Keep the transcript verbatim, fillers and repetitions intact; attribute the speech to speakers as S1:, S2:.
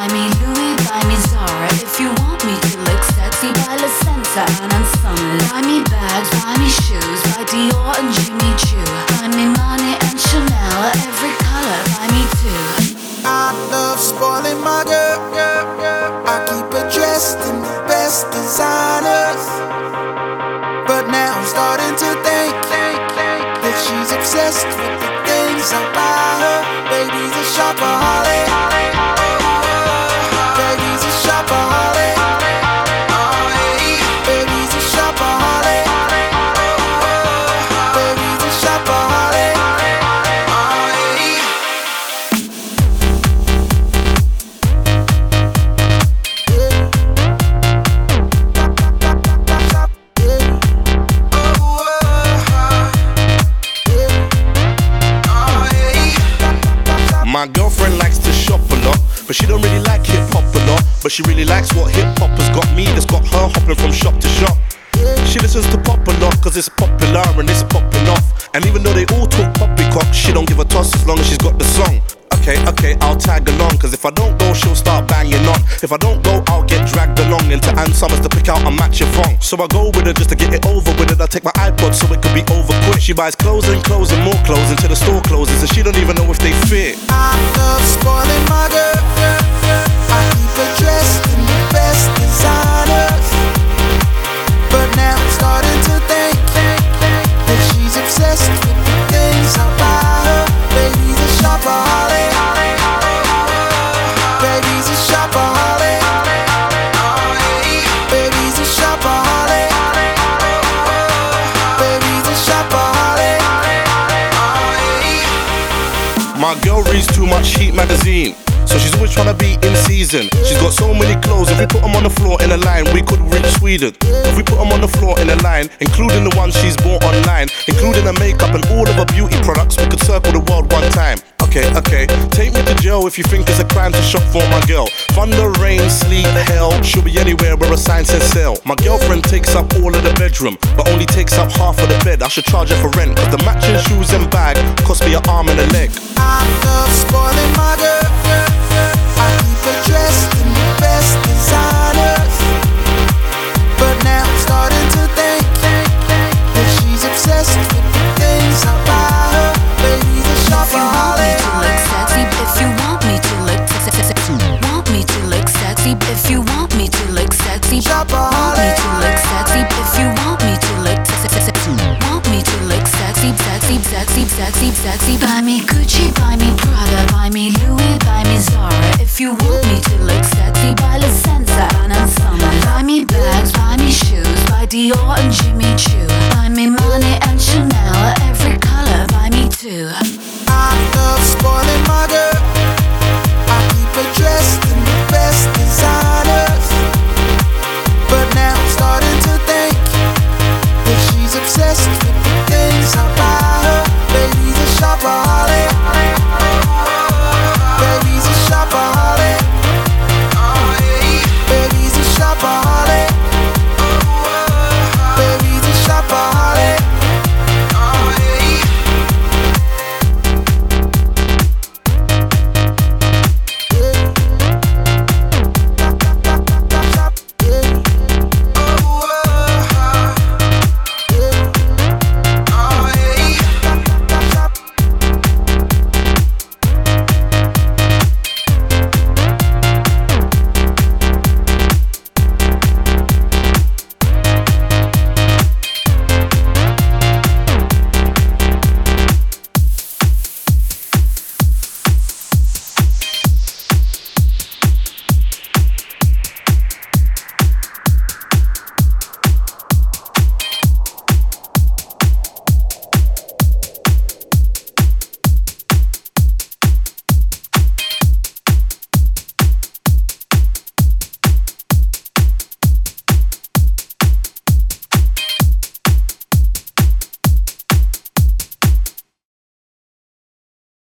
S1: buy me Louis, buy me Zara. If you want me to look sexy, buy La Senza and Unsummer. Buy me bags, buy me shoes, buy Dior and Jimmy Choo. Buy me money and Chanel, every color, buy me too.
S2: I love spoiling my girl. I keep her dressed in the best designers, but now I'm starting to think that she's obsessed with the things I buy her. Baby's a shopaholic. Baby's a shopaholic. Oh, hey. Baby's a shopaholic. Baby's a shopaholic. Oh, hey.
S3: My girlfriend likes to shop a lot, but she don't really like hip-hop a lot. But she really likes what hip-hop has got me, that's got her hopping from shop to shop. She listens to pop a lot, cause it's popular and it's popping off. And even though they all talk poppycock, she don't give a toss as long as she's got the song. Okay, okay, I'll tag along, cause if I don't go, she'll start banging on. If I don't go, I'll get dragged along into Ann Summers to pick out a matching phone. So I go with her just to get it over with it. I take my iPod so it could be over quick. She buys clothes and clothes and more clothes until the store closes, and she don't even know if they fit.
S2: I love spoiling my girl. I keep her dressed in the best designers, but now I'm starting to think that she's obsessed with the things I buy her. Baby's a shopaholic. Baby's a shopaholic. Oh, hey. Baby's a shopaholic. Baby's a shopaholic. Oh, hey.
S3: My girl reads too much Heat magazine, so she's always trying to be in season. She's got so many clothes, if we put them on the floor in a line, we could reach Sweden. If we put them on the floor in a line, including the ones she's bought online, including her makeup and all of her beauty products, we could circle the world one time. Okay, okay, take me to jail if you think it's a crime to shop for my girl. Thunder, rain, sleet, hell, she'll be anywhere where a sign says sell. My girlfriend takes up all of the bedroom, but only takes up half of the bed. I should charge her for rent, cause the matching shoes and bag cost me an arm and a leg.
S2: I love spoiling my girl. I keep her dressed in the best designers, but now I'm starting to think that she's obsessed with the things I buy her. Baby's a shopaholic.
S1: If you want me to look sexy, want me to look sexy. If you want me to look sexy, want me to look sexy. If you want me to look sexy, want me to look sexy, sexy, sexy, sexy, sexy. Buy me Gucci, buy me Prada, buy me Louis, buy me Zara. If you want me to look sexy, buy La Senza and Unsummer. Buy me bags, buy me shoes, buy Dior and Jimmy Choo. Buy me money and Chanel, every color, buy me too.
S2: I love spoiling